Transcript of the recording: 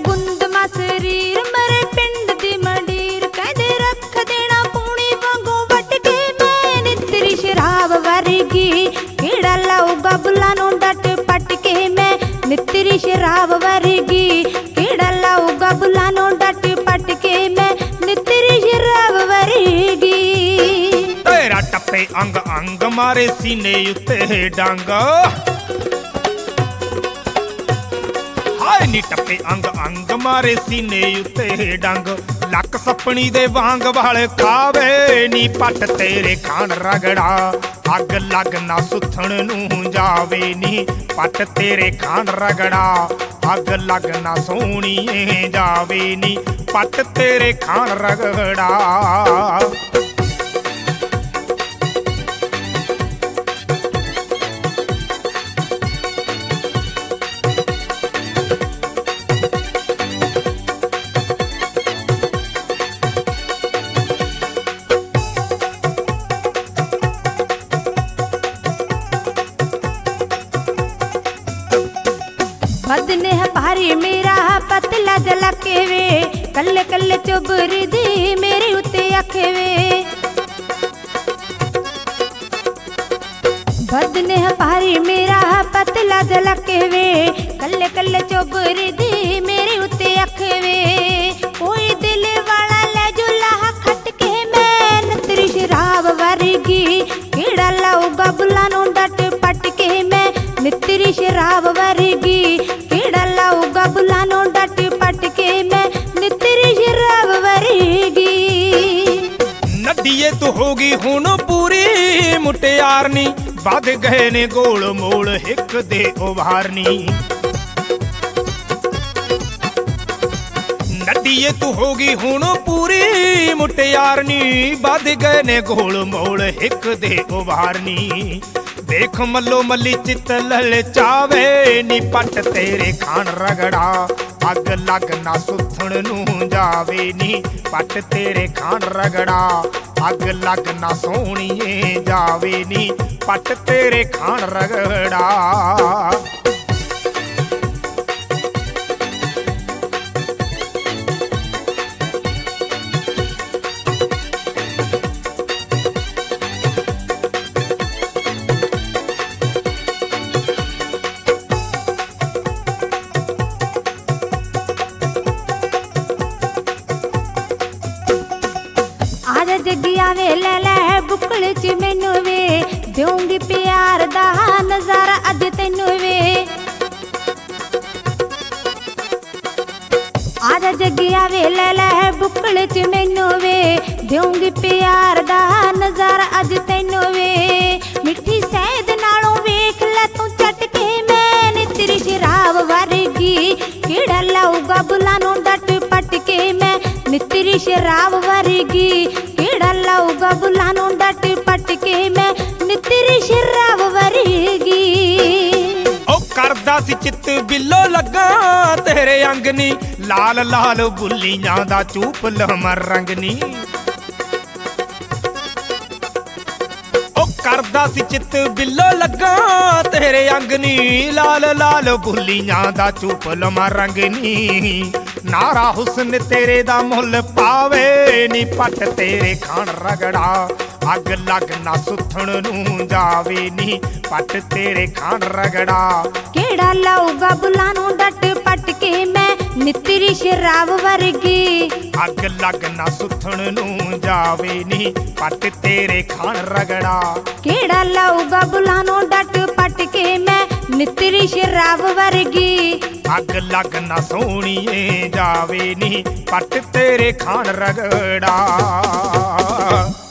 गुंदमा शरीर मेरे पिंड दी मंडीर कहदे रख देना पूनी वांगू वट के मैं नी तेरी शराब वर्गी केड़ा लाऊगा बुला नू डट पट के मैं नी तेरी शराब वर्गी केड़ा लाऊगा बुला नू डट पट के मैं नी तेरी शराब वर्गी तेरा टप्पे अंग अंग मारे सीने उत्ते डंग हाय नी टप्पे अंग अंग मारे सीने उत्ते डंग लक सपनी दे वांग वाल खावे नी पट तेरे खान रगड़ा अग लग ना सुथण नू जावे नी पट तेरे खान रगड़ा अग लग ना सोहणीए जावे नी पट तेरे खान रगड़ा बदने है भारी मेरा पतला जला के वे कल्ले कल्ले चुबर दी मेरे उत्ते आखे वे बदने है भारी मेरा पतला जला के वे कल्ले कल्ले चुबर दी मेरे उत्ते आखे वे कोई दिल वाला ले जो लाह खट के मैं तेरी शराब वर्गी केड़ा लाऊगा बुला नू डट पट के मैं तेरी शराब वर्गी केड़ा लाऊगा बुला नू डट पट के मैं तेरी शराब वर्गी नड्डीए तू होगी हुण पूरी मुटियारनी वध गए ने गोल मोल हिक दे उभारनी नड्डीए तू होगी हुण पूरी मुटियारनी वध गए ने गोल मोल हिक दे उभारनी देख मल्लो मल्ली चित ललचावे नी पट तेरे खान रगड़ा अग लग ना सुथण नू जावे नी पट तेरे खान रगड़ा अग लग ना सोहणीए जावे नी पट तेरे खान रगड़ा जगिया वे ले ले बुकल च मैनू वे दूंगी प्यार दा नजारा अज तैनू वे आजा जगिया वे ले ले बुकल च मैनू वे दूंगी प्यार दा नजारा अज तैनू वे मिठी सैद नालों वेख ले तू चट के मैं तेरी शराब वर्गी केड़ा लाऊगा बुला नू डट पट के मैं तेरी शराब वर्गी केड़ा लाऊगा बुला नू डट पट के मैं तेरी शराब वर्गी ओ करदा सी चित बिल्लो लगा तेरे अंगनी लाल लाल बुल्लियां दा चूप लमर रंगनी ओ करदा सी चित बिल्लो लगा तेरे अंगनी लाल लाल बुल्लियां दा चूप लमर रंगनी नारा हुस्न तेरे दा मुल पावे नी पट तेरे खान रगड़ा अग लग ना सुथण नू जावे नी पट तेरे खान रगड़ा केड़ा लाऊगा बुला नू डट पट के मैं तेरी शराब वर्गी अग लग ना सुथण नू जावे नी पट तेरे खान रगड़ा केड़ा लाऊगा बुला नू डट पट के मैं तेरी शराब वर्गी अग लग ना सोहणीए जावे नी पट तेरे खान रगड़ा।